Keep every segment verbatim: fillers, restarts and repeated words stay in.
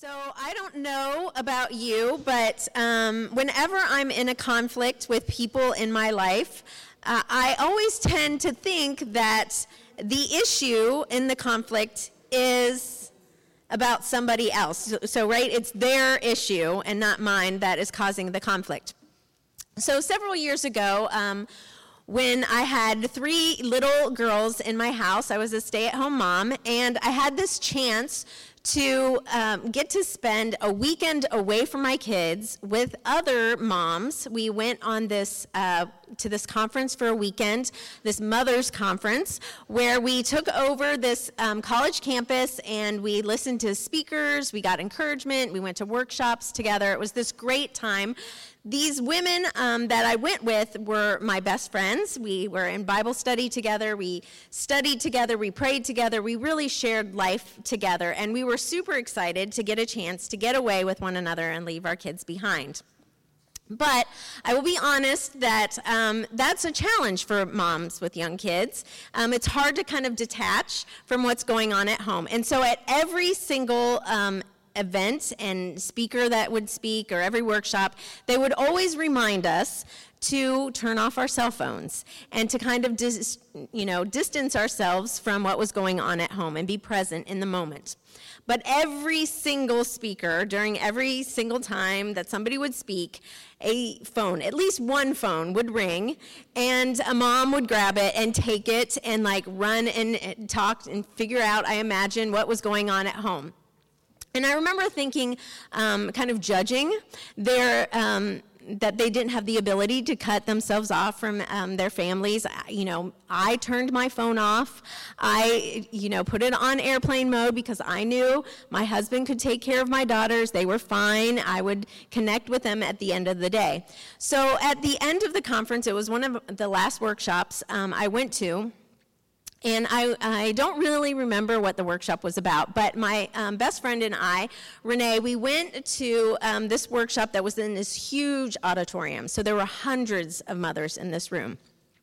So I don't know about you, but um, whenever I'm in a conflict with people in my life, uh, I always tend to think that the issue in the conflict is about somebody else. So, so right, it's their issue and not mine that is causing the conflict. So several years ago, um, when I had three little girls in my house, I was a stay-at-home mom, and I had this chance to um, get to spend a weekend away from my kids with other moms. We went on this uh, to this conference for a weekend, this mother's conference, where we took over this um, college campus and we listened to speakers, we got encouragement, we went to workshops together. It was this great time. These women um, that I went with were my best friends. We were in Bible study together. We studied together. We prayed together. We really shared life together. And we were super excited to get a chance to get away with one another and leave our kids behind. But I will be honest that um, that's a challenge for moms with young kids. Um, it's hard to kind of detach from what's going on at home. And so at every single um, event and speaker that would speak or every workshop, they would always remind us to turn off our cell phones and to kind of dis, you know, distance ourselves from what was going on at home and be present in the moment. But every single speaker, during every single time that somebody would speak, a phone, at least one phone would ring, and a mom would grab it and take it and like run and talk and figure out, I imagine, what was going on at home. And I remember thinking, um, kind of judging their, um, that they didn't have the ability to cut themselves off from um, their families. You know, I turned my phone off. I, you know, put it on airplane mode because I knew my husband could take care of my daughters. They were fine. I would connect with them at the end of the day. So at the end of the conference, it was one of the last workshops um, I went to. And I, I don't really remember what the workshop was about, but my um, best friend and I, Renee, we went to um, this workshop that was in this huge auditorium. So there were hundreds of mothers in this room.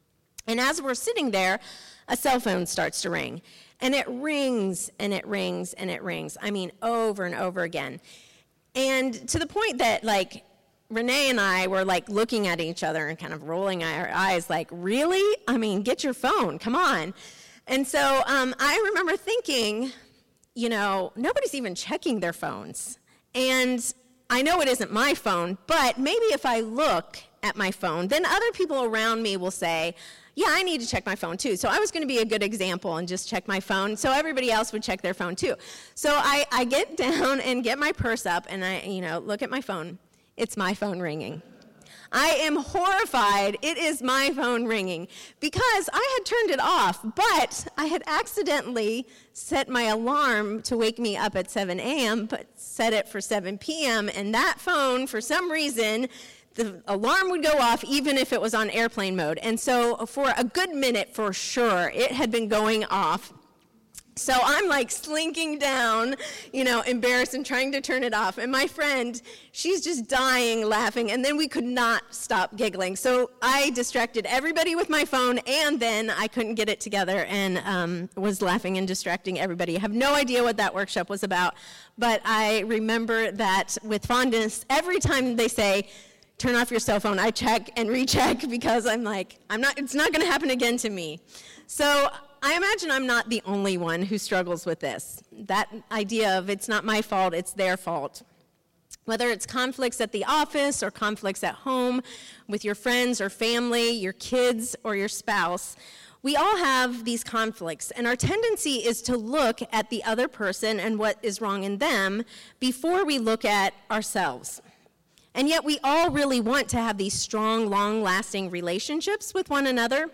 And as we're sitting there, a cell phone starts to ring. And it rings, and it rings, and it rings. I mean, over and over again. And to the point that, like, Renee and I were like looking at each other and kind of rolling our eyes like, really? I mean, get your phone, come on. And so um, I remember thinking, you know, nobody's even checking their phones. And I know it isn't my phone, but maybe if I look at my phone, then other people around me will say, yeah, I need to check my phone too. So I was going to be a good example and just check my phone so everybody else would check their phone too. So I, I get down and get my purse up and I, you know, look at my phone. It's my phone ringing. I am horrified. It is my phone ringing because I had turned it off, but I had accidentally set my alarm to wake me up at seven a.m., but set it for seven p.m., and that phone, for some reason, the alarm would go off even if it was on airplane mode. And so for a good minute, for sure, it had been going off. So I'm like slinking down, you know, embarrassed and trying to turn it off. And my friend, she's just dying laughing. And then we could not stop giggling. So I distracted everybody with my phone, and then I couldn't get it together and um, was laughing and distracting everybody. I have no idea what that workshop was about. But I remember that with fondness, every time they say, turn off your cell phone, I check and recheck because I'm like, I'm not. It's not going to happen again to me. So I imagine I'm not the only one who struggles with this. That idea of it's not my fault, it's their fault. Whether it's conflicts at the office or conflicts at home with your friends or family, your kids or your spouse, we all have these conflicts, and our tendency is to look at the other person and what is wrong in them before we look at ourselves. And yet we all really want to have these strong, long-lasting relationships with one another.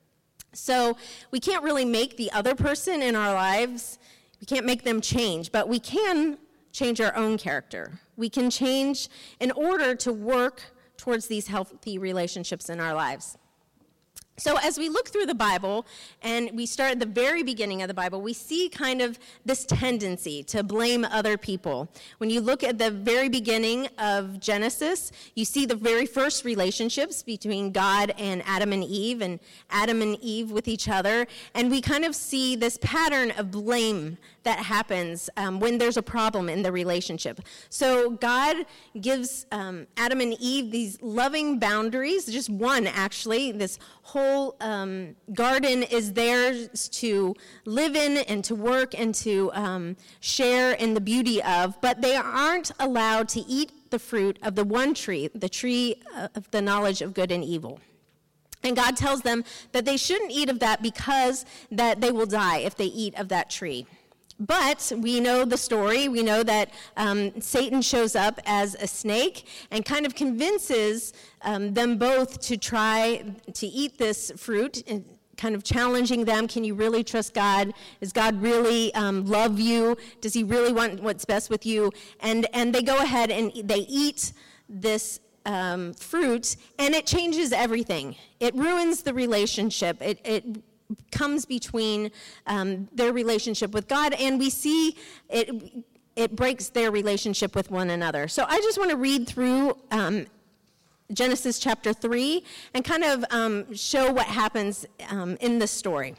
So we can't really make the other person in our lives, we can't make them change, but we can change our own character. We can change in order to work towards these healthy relationships in our lives. So as we look through the Bible, and we start at the very beginning of the Bible, we see kind of this tendency to blame other people. When you look at the very beginning of Genesis, you see the very first relationships between God and Adam and Eve, and Adam and Eve with each other, and we kind of see this pattern of blame that happens um, when there's a problem in the relationship. So God gives um, Adam and Eve these loving boundaries, just one actually. This whole um, garden is theirs to live in and to work and to um, share in the beauty of, but they aren't allowed to eat the fruit of the one tree, the tree of the knowledge of good and evil. And God tells them that they shouldn't eat of that because that they will die if they eat of that tree. But we know the story. We know that um, Satan shows up as a snake and kind of convinces um, them both to try to eat this fruit, and kind of challenging them. Can you really trust God? Does God really um, love you? Does he really want what's best with you? And, and they go ahead and they eat this um, fruit, and it changes everything. It ruins the relationship. It, it comes between um, their relationship with God, and we see it it breaks their relationship with one another. So I just want to read through um, Genesis chapter three and kind of um, show what happens um, in this story.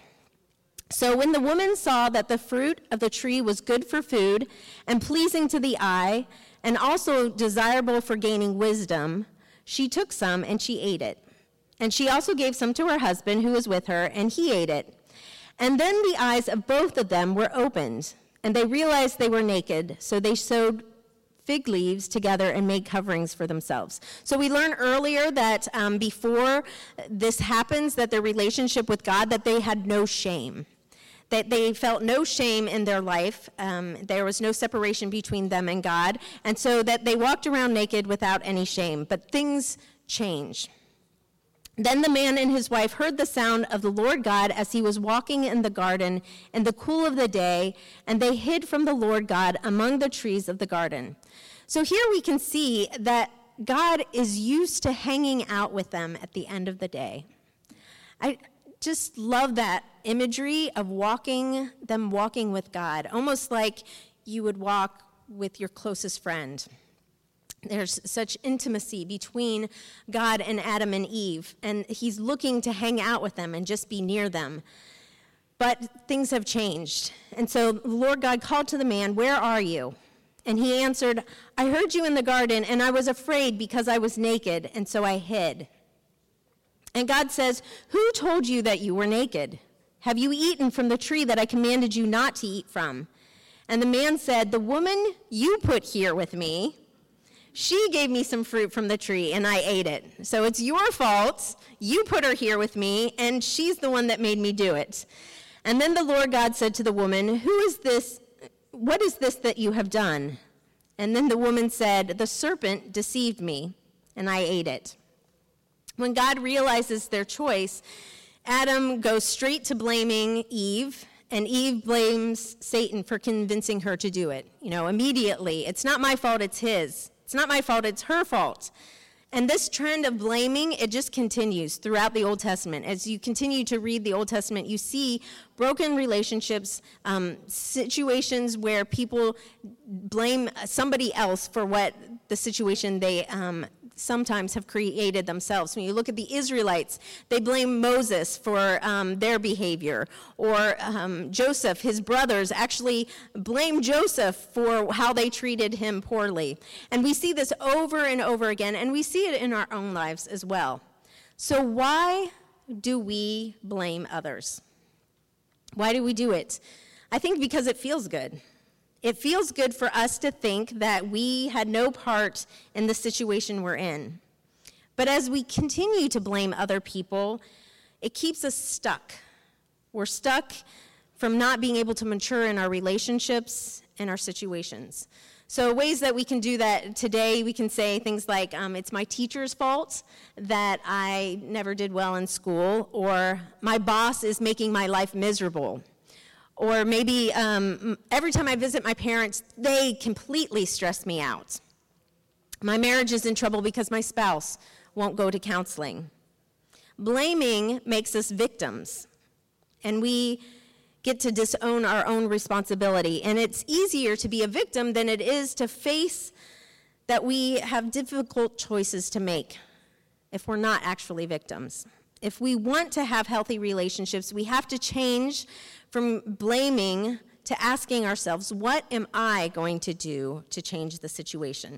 So when the woman saw that the fruit of the tree was good for food and pleasing to the eye and also desirable for gaining wisdom, she took some and she ate it. And she also gave some to her husband who was with her, and he ate it. And then the eyes of both of them were opened, and they realized they were naked, so they sewed fig leaves together and made coverings for themselves. So we learned earlier that um, before this happens, that their relationship with God, that they had no shame. That they felt no shame in their life. Um, there was no separation between them and God, and so that they walked around naked without any shame. But things changed. Then the man and his wife heard the sound of the Lord God as he was walking in the garden in the cool of the day, and they hid from the Lord God among the trees of the garden. So here we can see that God is used to hanging out with them at the end of the day. I just love that imagery of walking, them walking with God, almost like you would walk with your closest friend. There's such intimacy between God and Adam and Eve, and he's looking to hang out with them and just be near them. But things have changed. And so the Lord God called to the man, "Where are you?" And he answered, "I heard you in the garden, and I was afraid because I was naked, and so I hid." And God says, "Who told you that you were naked? Have you eaten from the tree that I commanded you not to eat from?" And the man said, "The woman you put here with me, she gave me some fruit from the tree, and I ate it. So it's your fault. You put her here with me, and she's the one that made me do it." And then the Lord God said to the woman, "Who is this? What is this that you have done?" And then the woman said, "The serpent deceived me, and I ate it." When God realizes their choice, Adam goes straight to blaming Eve, and Eve blames Satan for convincing her to do it. You know, immediately, it's not my fault, it's his. It's not my fault, it's her fault. And this trend of blaming, it just continues throughout the Old Testament. As you continue to read the Old Testament, you see broken relationships, um, situations where people blame somebody else for what the situation they um, sometimes have created themselves. When you look at the Israelites, they blame Moses for um, their behavior. Or um, Joseph, his brothers, actually blame Joseph for how they treated him poorly. And we see this over and over again, and we see it in our own lives as well. So why do we blame others? Why do we do it? I think because it feels good. It feels good for us to think that we had no part in the situation we're in. But as we continue to blame other people, it keeps us stuck. We're stuck from not being able to mature in our relationships and our situations. So ways that we can do that today, we can say things like, um, it's my teacher's fault that I never did well in school, or my boss is making my life miserable. Or maybe um, every time I visit my parents, they completely stress me out. My marriage is in trouble because my spouse won't go to counseling. Blaming makes us victims, and we get to disown our own responsibility. And it's easier to be a victim than it is to face that we have difficult choices to make if we're not actually victims. If we want to have healthy relationships, we have to change from blaming to asking ourselves, what am I going to do to change the situation?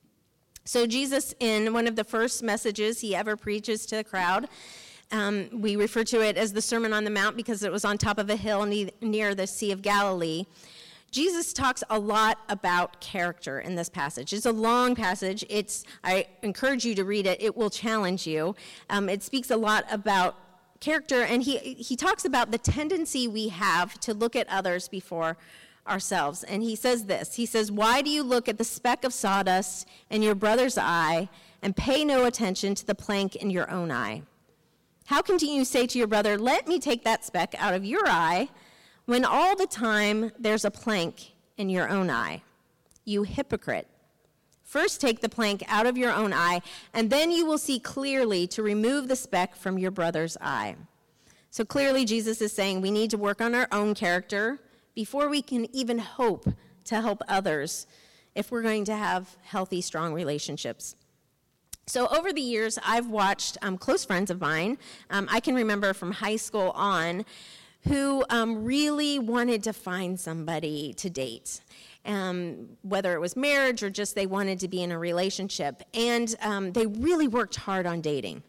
So Jesus, in one of the first messages he ever preaches to the crowd, um, we refer to it as the Sermon on the Mount because it was on top of a hill near the Sea of Galilee. Jesus talks a lot about character in this passage. It's a long passage. It's I encourage you to read it. It will challenge you. Um, it speaks a lot about character, and he he talks about the tendency we have to look at others before ourselves. And he says this. He says, "Why do you look at the speck of sawdust in your brother's eye and pay no attention to the plank in your own eye? How can you say to your brother, 'Let me take that speck out of your eye,' when all the time there's a plank in your own eye? You hypocrite. First take the plank out of your own eye, and then you will see clearly to remove the speck from your brother's eye." So clearly Jesus is saying we need to work on our own character before we can even hope to help others if we're going to have healthy, strong relationships. So over the years, I've watched um, close friends of mine, um, I can remember from high school on, who um, really wanted to find somebody to date, um, whether it was marriage or just they wanted to be in a relationship. And um, they really worked hard on dating.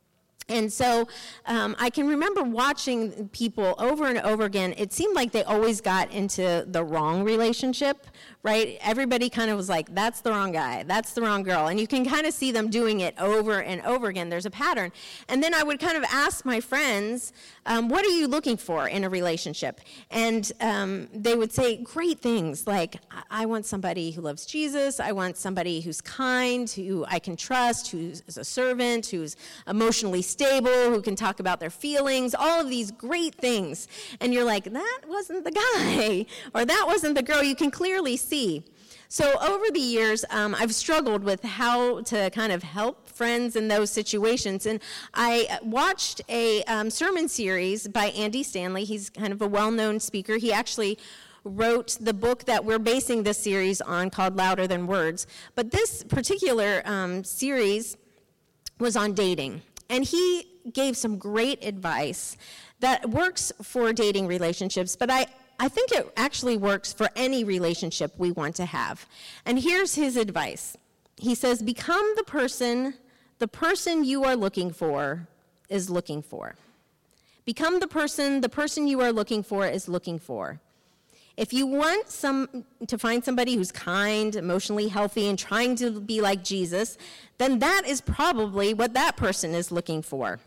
And so um, I can remember watching people over and over again. It seemed like they always got into the wrong relationship, right? Everybody kind of was like, that's the wrong guy, that's the wrong girl. And you can kind of see them doing it over and over again. There's a pattern. And then I would kind of ask my friends, um, what are you looking for in a relationship? And um, they would say great things like, I want somebody who loves Jesus. I want somebody who's kind, who I can trust, who's a servant, who's emotionally stable, who can talk about their feelings, all of these great things. And you're like, that wasn't the guy, or that wasn't the girl. You can clearly see. So over the years, um, I've struggled with how to kind of help friends in those situations. And I watched a um, sermon series by Andy Stanley. He's kind of a well-known speaker. He actually wrote the book that we're basing this series on called Louder Than Words. But this particular um, series was on dating. And he gave some great advice that works for dating relationships, but I, I think it actually works for any relationship we want to have. And here's his advice. He says, become the person the person you are looking for is looking for. Become the person the person you are looking for is looking for. If you want some to find somebody who's kind, emotionally healthy, and trying to be like Jesus, then that is probably what that person is looking for.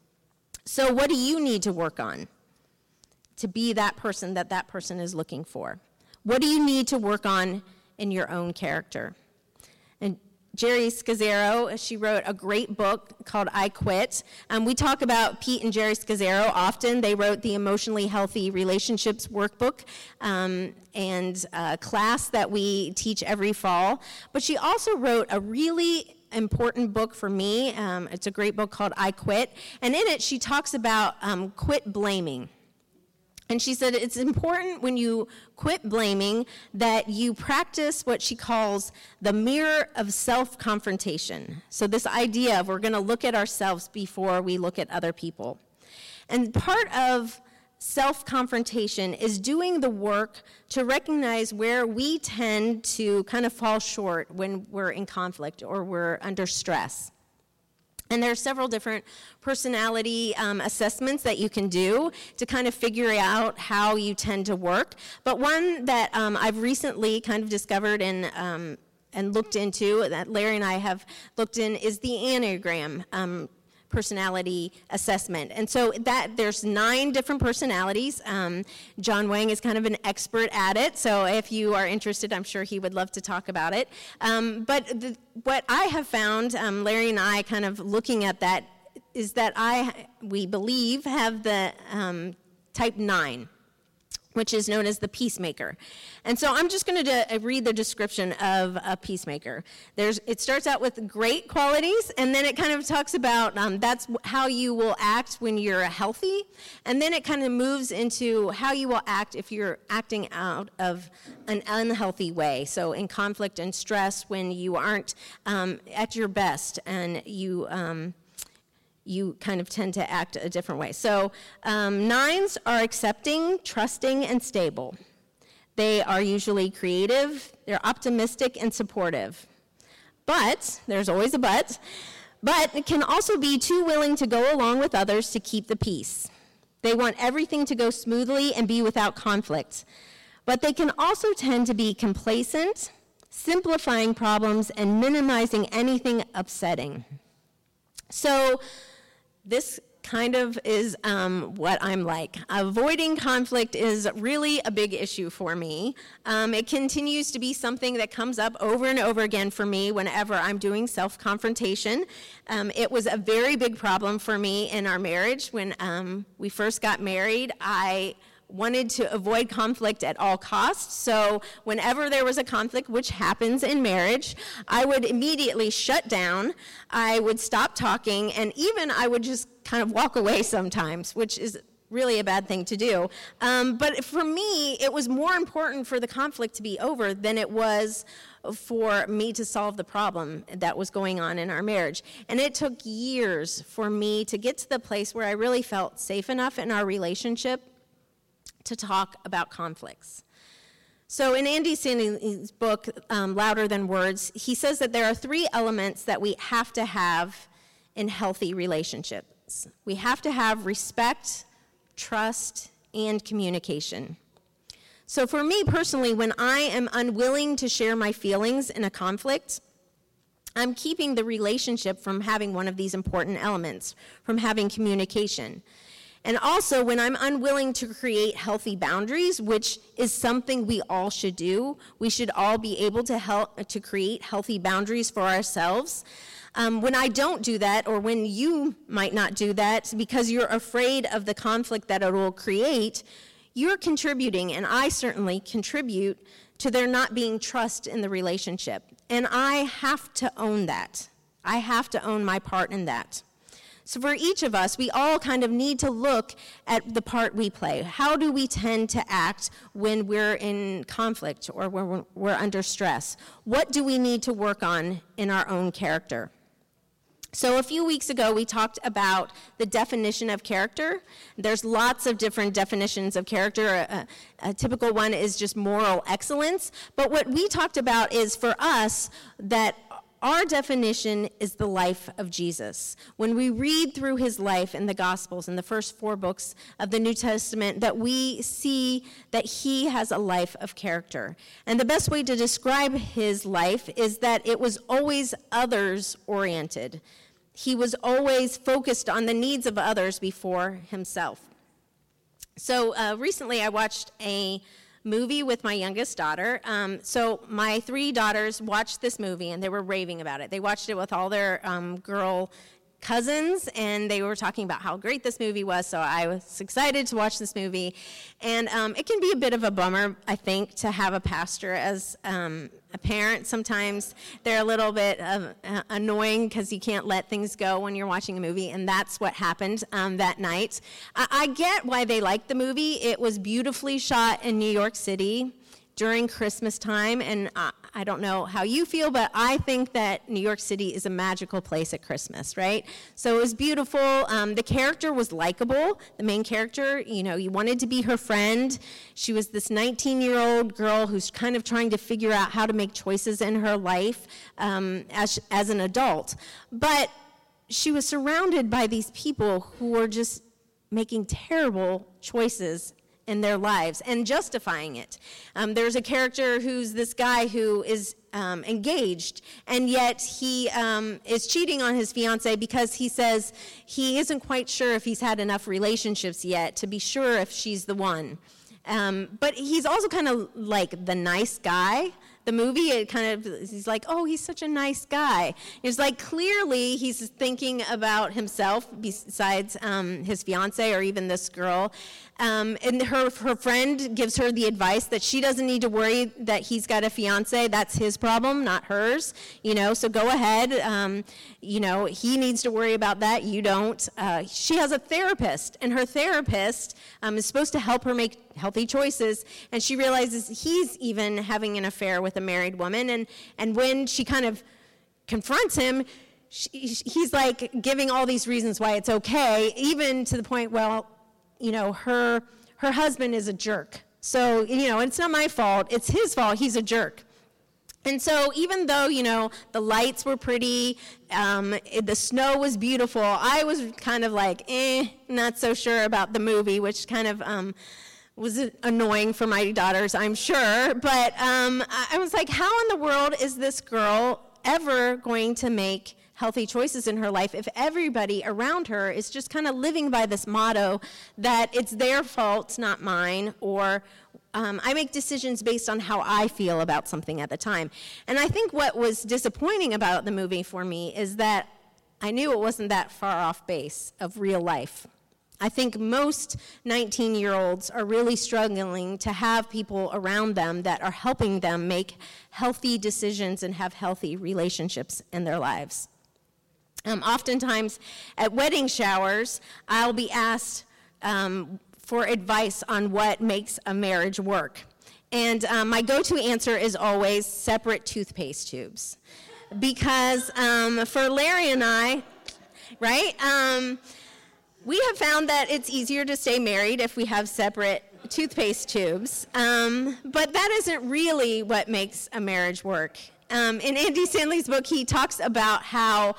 So what do you need to work on to be that person that that person is looking for? What do you need to work on in your own character? And Jerry Scazzaro, she wrote a great book called I Quit. Um, we talk about Pete and Jerry Scazzaro often. They wrote the Emotionally Healthy Relationships Workbook um, and a class that we teach every fall. But she also wrote a really important book for me. Um, it's a great book called I Quit. And in it, she talks about um, quit blaming. And she said it's important when you quit blaming that you practice what she calls the mirror of self-confrontation. So this idea of we're going to look at ourselves before we look at other people. And part of self-confrontation is doing the work to recognize where we tend to kind of fall short when we're in conflict or we're under stress. And there are several different personality um, assessments that you can do to kind of figure out how you tend to work. But one that um, I've recently kind of discovered and um, and looked into, that Larry and I have looked in, is the Enneagram um, personality assessment. And so that there's nine different personalities. Um, John Wang is kind of an expert at it, so if you are interested, I'm sure he would love to talk about it. Um, but the, what I have found, um, Larry and I kind of looking at that, is that I, we believe, have the um, type nine. which is known as the peacemaker. And so I'm just going to read the description of a peacemaker. There's, it starts out with great qualities, and then it kind of talks about um, that's how you will act when you're healthy, and then it kind of moves into how you will act if you're acting out of an unhealthy way. So in conflict and stress, when you aren't um, at your best, and you... Um, you kind of tend to act a different way. So um, nines are accepting, trusting, and stable. They are usually creative, they're optimistic and supportive. But, there's always a but, but it can also be too willing to go along with others to keep the peace. They want everything to go smoothly and be without conflict. But they can also tend to be complacent, simplifying problems, and minimizing anything upsetting. So, this kind of is um, what I'm like. Avoiding conflict is really a big issue for me. Um, it continues to be something that comes up over and over again for me whenever I'm doing self-confrontation. Um, it was a very big problem for me in our marriage. When um, we first got married, I wanted to avoid conflict at all costs. So whenever there was a conflict, which happens in marriage, I would immediately shut down. I would stop talking, and even I would just kind of walk away sometimes, which is really a bad thing to do. Um, but for me, it was more important for the conflict to be over than it was for me to solve the problem that was going on in our marriage. And it took years for me to get to the place where I really felt safe enough in our relationship to talk about conflicts. So in Andy Stanley's book, um, Louder Than Words, he says that there are three elements that we have to have in healthy relationships. We have to have respect, trust, and communication. So for me personally, when I am unwilling to share my feelings in a conflict, I'm keeping the relationship from having one of these important elements, from having communication. And also, when I'm unwilling to create healthy boundaries, which is something we all should do, we should all be able to help to create healthy boundaries for ourselves. Um, when I don't do that, or when you might not do that because you're afraid of the conflict that it will create, you're contributing, and I certainly contribute to there not being trust in the relationship. And I have to own that. I have to own my part in that. So for each of us, we all kind of need to look at the part we play. How do we tend to act when we're in conflict or when we're under stress? What do we need to work on in our own character? So a few weeks ago, we talked about the definition of character. There's lots of different definitions of character. A, a typical one is just moral excellence. But what we talked about is, for us, that our definition is the life of Jesus. When we read through his life in the Gospels, in the first four books of the New Testament, that we see that he has a life of character. And the best way to describe his life is that it was always others-oriented. He was always focused on the needs of others before himself. So uh, recently I watched a movie with my youngest daughter. Um, so my three daughters watched this movie, and they were raving about it. They watched it with all their um, girl cousins, and they were talking about how great this movie was, so I was excited to watch this movie. And um, it can be a bit of a bummer, I think, to have a pastor as um, a parent. Sometimes they're a little bit of, uh, annoying because you can't let things go when you're watching a movie, and that's what happened um, that night. I-, I get why they liked the movie. It was beautifully shot in New York City during Christmas time, and uh, I don't know how you feel, but I think that New York City is a magical place at Christmas, right? So it was beautiful. Um, the character was likable. The main character, you know, you wanted to be her friend. She was this nineteen-year-old girl who's kind of trying to figure out how to make choices in her life um, as, as an adult. But she was surrounded by these people who were just making terrible choices in their lives and justifying it. Um, there's a character who's this guy who is um, engaged, and yet he um, is cheating on his fiancée because he says he isn't quite sure if he's had enough relationships yet to be sure if she's the one. Um, but he's also kind of like the nice guy, the movie, it kind of, he's like, oh, he's such a nice guy. It's like clearly he's thinking about himself besides um, his fiance or even this girl. Um, and her her friend gives her the advice that she doesn't need to worry that he's got a fiance. That's his problem, not hers. You know, so go ahead. Um, you know, he needs to worry about that. You don't. Uh, she has a therapist, and her therapist um, is supposed to help her make healthy choices. And she realizes he's even having an affair with a married woman. And and when she kind of confronts him, she, he's like giving all these reasons why it's okay, even to the point, well, you know, her her husband is a jerk. So, you know, it's not my fault. It's his fault. He's a jerk. And so even though, you know, the lights were pretty, um, it, the snow was beautiful, I was kind of like, eh, not so sure about the movie, which kind of um, was annoying for my daughters, I'm sure. But um, I was like, how in the world is this girl ever going to make healthy choices in her life if everybody around her is just kind of living by this motto that it's their fault, not mine, or um, I make decisions based on how I feel about something at the time. And I think what was disappointing about the movie for me is that I knew it wasn't that far off base of real life. I think most nineteen-year-olds are really struggling to have people around them that are helping them make healthy decisions and have healthy relationships in their lives. Um, oftentimes at wedding showers, I'll be asked um, for advice on what makes a marriage work. And um, my go-to answer is always separate toothpaste tubes. Because um, for Larry and I, right, um, we have found that it's easier to stay married if we have separate toothpaste tubes. Um, but that isn't really what makes a marriage work. Um, in Andy Stanley's book, he talks about how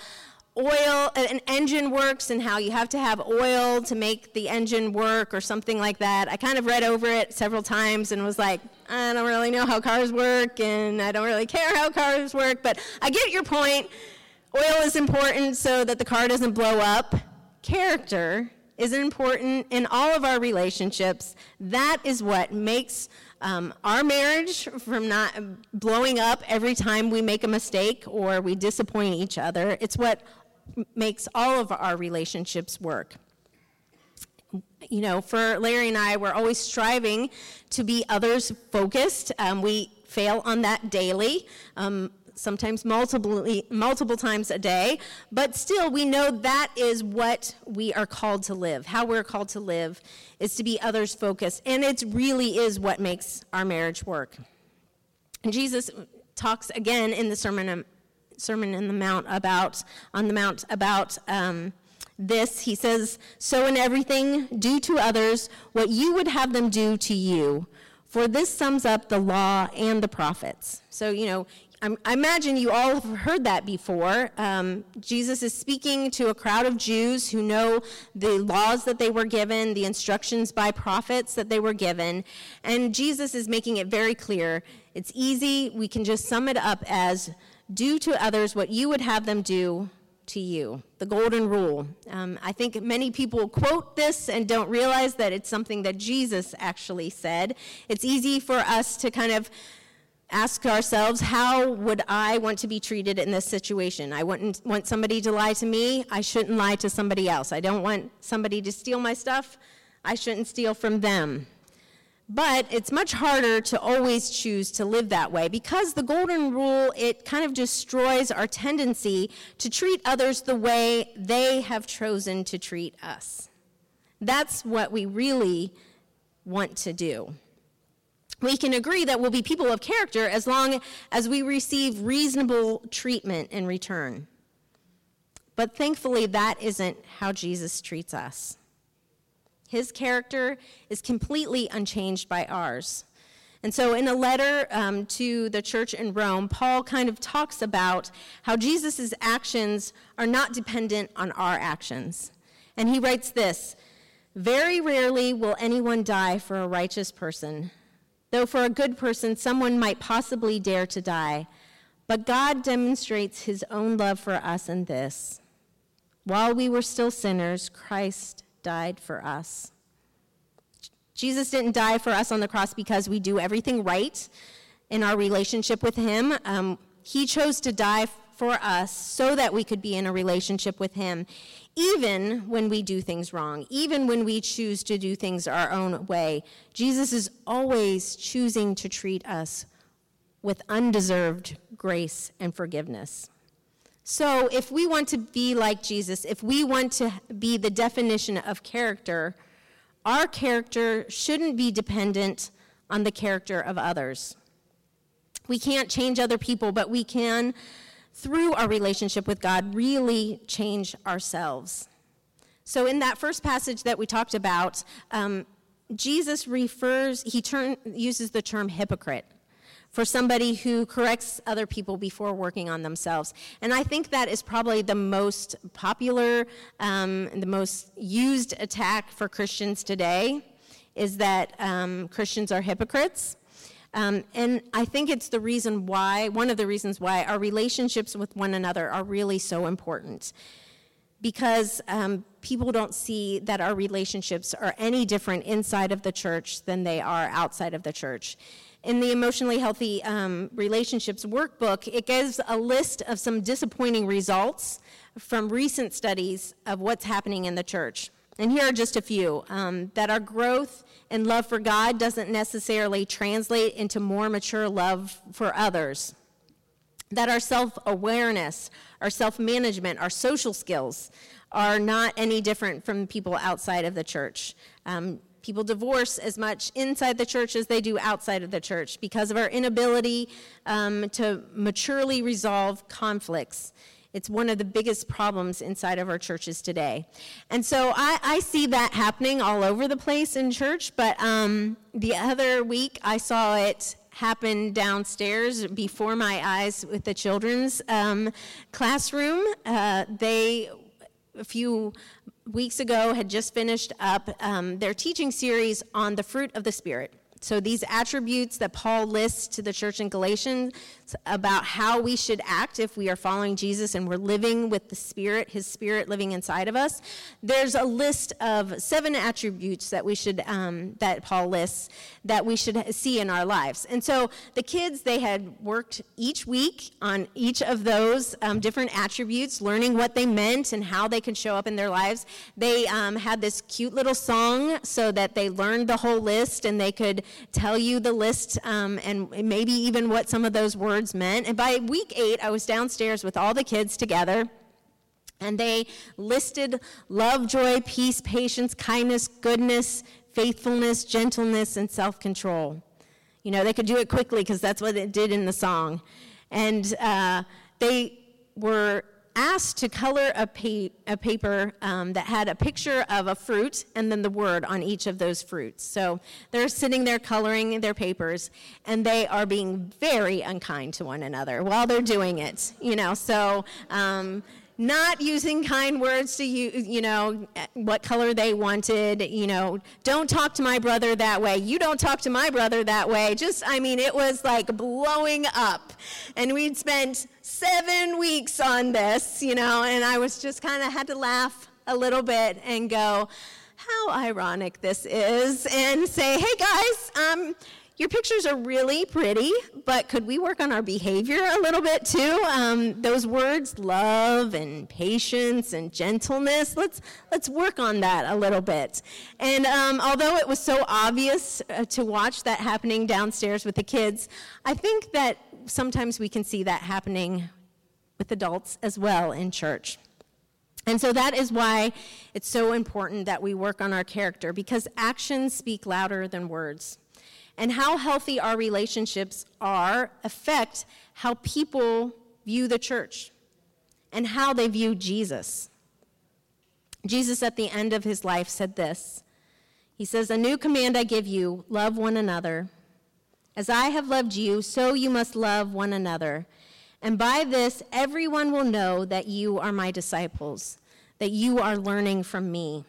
oil, an engine works and how you have to have oil to make the engine work or something like that. I kind of read over it several times and was like, I don't really know how cars work and I don't really care how cars work, but I get your point. Oil is important so that the car doesn't blow up. Character is important in all of our relationships. That is what makes um, our marriage from not blowing up every time we make a mistake or we disappoint each other. It's what makes all of our relationships work. You know, for Larry and I, we're always striving to be others focused. Um, we fail on that daily. Um, sometimes multiple, multiple times a day, but still we know that is what we are called to live. How we're called to live is to be others focused, and it really is what makes our marriage work. And Jesus talks again in the Sermon, Sermon in the Mount about, on the Mount about um, this. He says, so in everything, do to others what you would have them do to you, for this sums up the law and the prophets. So, you know, I imagine you all have heard that before. Um, Jesus is speaking to a crowd of Jews who know the laws that they were given, the instructions by prophets that they were given, and Jesus is making it very clear. It's easy. We can just sum it up as, do to others what you would have them do to you, the golden rule. Um, I think many people quote this and don't realize that it's something that Jesus actually said. It's easy for us to kind of ask ourselves, how would I want to be treated in this situation? I wouldn't want somebody to lie to me. I shouldn't lie to somebody else. I don't want somebody to steal my stuff. I shouldn't steal from them. But it's much harder to always choose to live that way because the golden rule, it kind of destroys our tendency to treat others the way they have chosen to treat us. That's what we really want to do. We can agree that we'll be people of character as long as we receive reasonable treatment in return. But thankfully, that isn't how Jesus treats us. His character is completely unchanged by ours. And so in a letter um, to the church in Rome, Paul kind of talks about how Jesus' actions are not dependent on our actions. And he writes this, very rarely will anyone die for a righteous person, though for a good person, someone might possibly dare to die. But God demonstrates his own love for us in this. While we were still sinners, Christ died for us. Jesus didn't die for us on the cross because we do everything right. in our relationship with him. Um, he chose to die for us so that we could be in a relationship with him, even when we do things wrong, even when we choose to do things our own way. Jesus is always choosing to treat us with undeserved grace and forgiveness. So if we want to be like Jesus, if we want to be the definition of character, our character shouldn't be dependent on the character of others. We can't change other people, but we can, through our relationship with God, really change ourselves. So in that first passage that we talked about, um, Jesus refers, he turn, uses the term hypocrite for somebody who corrects other people before working on themselves. And I think that is probably the most popular, um, the most used attack for Christians today, is that um, Christians are hypocrites. Um, and I think it's the reason why, one of the reasons why our relationships with one another are really so important. Because um, people don't see that our relationships are any different inside of the church than they are outside of the church. In the Emotionally Healthy um, Relationships Workbook, it gives a list of some disappointing results from recent studies of what's happening in the church. And here are just a few. Um, that our growth and love for God doesn't necessarily translate into more mature love for others. That our self-awareness, our self-management, our social skills are not any different from people outside of the church. Um, People divorce as much inside the church as they do outside of the church because of our inability um, to maturely resolve conflicts. It's one of the biggest problems inside of our churches today. And so I, I see that happening all over the place in church, but um, the other week I saw it happen downstairs before my eyes with the children's um, classroom. Uh, they, a few weeks ago, had just finished up um, their teaching series on the fruit of the Spirit. So these attributes that Paul lists to the church in Galatians about how we should act if we are following Jesus and we're living with the Spirit, his Spirit living inside of us. There's a list of seven attributes that we should, um, that Paul lists, that we should see in our lives. And so the kids, they had worked each week on each of those um, different attributes, learning what they meant and how they could show up in their lives. They um, had this cute little song so that they learned the whole list and they could tell you the list um, and maybe even what some of those words meant. And by week eight, I was downstairs with all the kids together, and they listed love, joy, peace, patience, kindness, goodness, faithfulness, gentleness, and self-control. You know, they could do it quickly because that's what it did in the song. And uh, they were asked to color a, pa- a paper um, that had a picture of a fruit and then the word on each of those fruits. So they're sitting there coloring their papers, and they are being very unkind to one another while they're doing it. You know, so um, not using kind words to you, you know, what color they wanted. You know, don't talk to my brother that way. You don't talk to my brother that way. Just, I mean, it was like blowing up, and we'd spent seven weeks on this, you know, and I was just kind of had to laugh a little bit and go, how ironic this is, and say, hey guys, um, your pictures are really pretty, but could we work on our behavior a little bit too? Um, those words, love and patience and gentleness, let's let's work on that a little bit. And um, although it was so obvious uh, to watch that happening downstairs with the kids, I think that sometimes we can see that happening with adults as well in church. And so that is why it's so important that we work on our character, because actions speak louder than words. And how healthy our relationships are affect how people view the church and how they view Jesus. Jesus, at the end of his life, said this. He says, "A new command I give you, love one another. As I have loved you, so you must love one another. And by this, everyone will know that you are my disciples, that you are learning from me,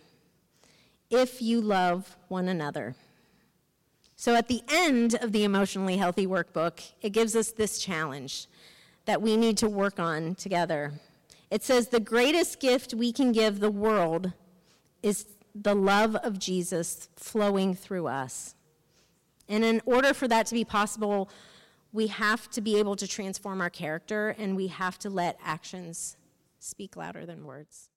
if you love one another." So at the end of the Emotionally Healthy Workbook, it gives us this challenge that we need to work on together. It says, the greatest gift we can give the world is the love of Jesus flowing through us. And in order for that to be possible, we have to be able to transform our character, and we have to let actions speak louder than words.